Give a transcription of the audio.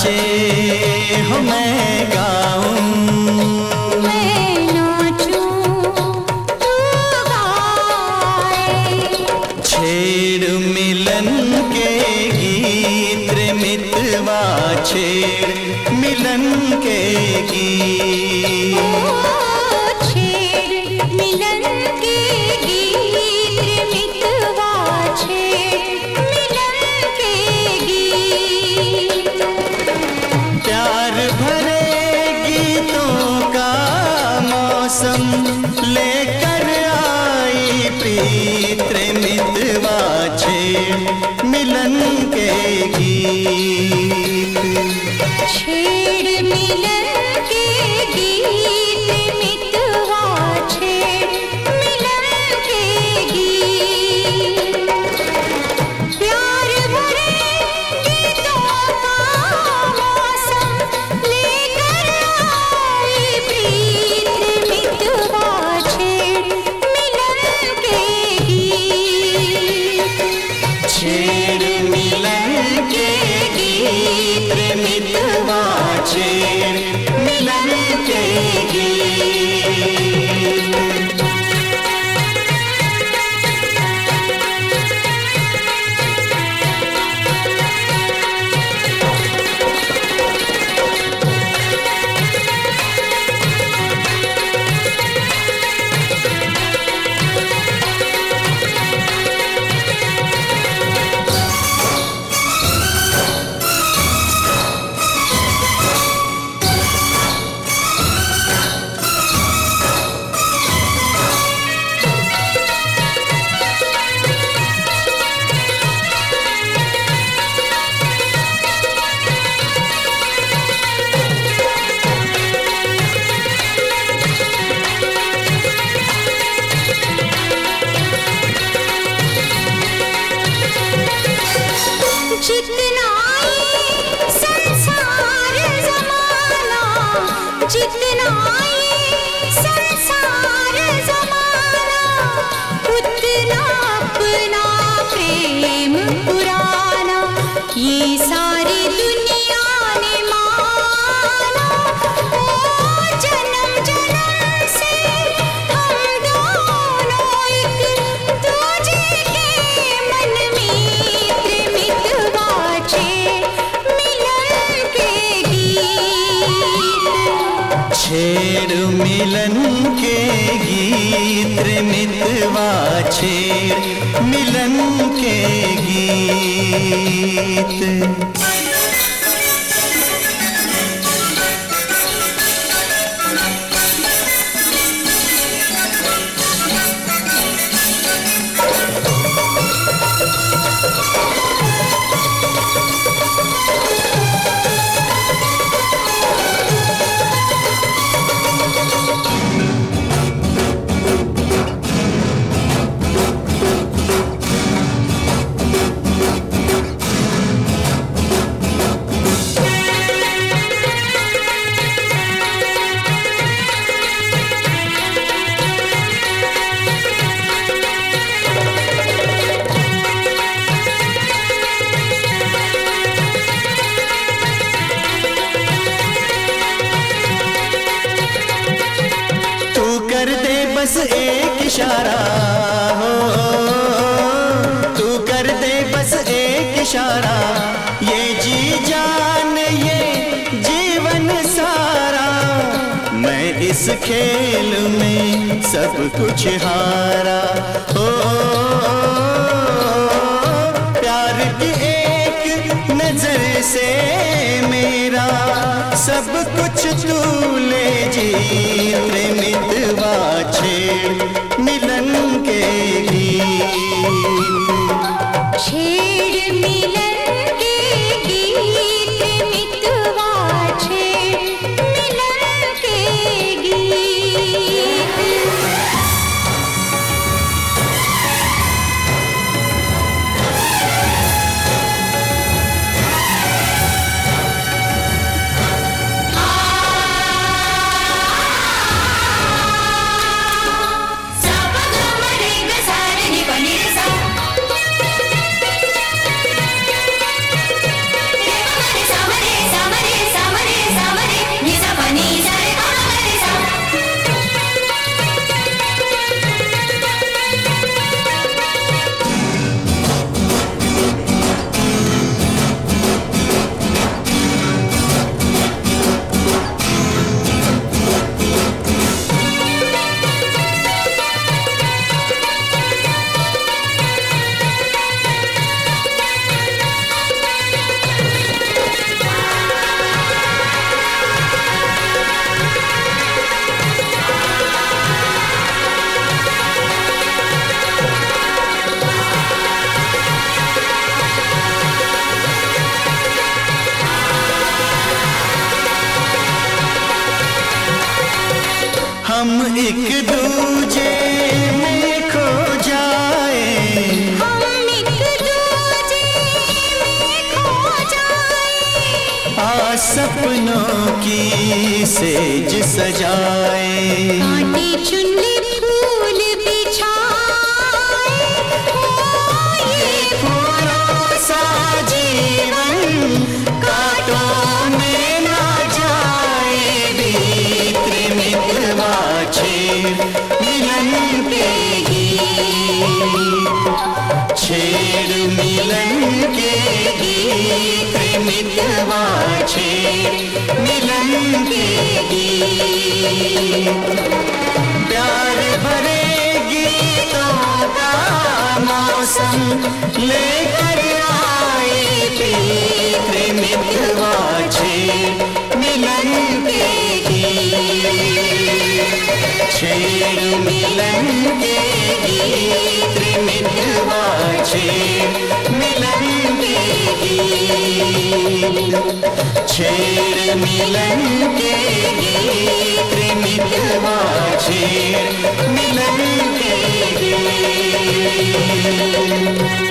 नाचे हो मैं गाऊं, मैं नाचूं तू गाए। छेड़ मिलन के गीत रे मितवा, छेड़ मिलन के गीत। छेड़ मिलन के गीत रे मितवा, छेड़ मिलन के गीत। प्यार भरे गीतों का मौसम लेकर आई प्रीत रे मितवा, छेड़ मिलन के गीत। छेड़ मिलन के गीत रे मितवा, छेड़ मिलन के गीत। प्यार भरे गीतों का मौसम लेकर आई प्रीत रे मितवा, छेड़ मिलन के गीत। छेड़ मिलन के गीत रे मितवा, छेड़ मिलन के गीत। जितना ये संसार ज़माना, जितना ये संसार ज़माना, उतना अपना प्रेम पुराना ये सारी दुनिया ने माना। ओ जन्म जन्म से हम दोनों एक दूजे के मन मित्र मितवा, छेड़ मिलन के गीत। छेड़ मिलन के गीत रे मितवा, छेड़ मिलन के गीत। बस एक इशारा हो, तू कर दे बस एक इशारा, ये जी जान ये जीवन सारा। मैं इस खेल में सब कुछ हारा हो, प्यार की एक नजर से मेरा सब कुछ तू ले जी रे मितवा, छेड़ मिलन के गीत। छेड़ मिलन के गीत मितवा, छेड़ मिलन के गीत। हम एक दूजे में खो जाए, हम एक दूजे में खो जाए, आ सपनों की सेज सजाए, कांटे चुनरी फूल बिछाए, ये फूलों सा जीवन कांटों में ना जाए, बीत मितवा छेड़ मिलन के गीत, छेड़ मिलन के गीत, मितवा छेड़ मिलन के गीत, प्यार भरे गीतों का मौसम लेकर आए, प्रीत मितवा छेड़ मिलन के गीत, छेड़ मिलन के गीत, मितवा छेड़ मिलन के गीत, छेड़ मिलन के गीत, मितवा छेड़ मिलन के गीत।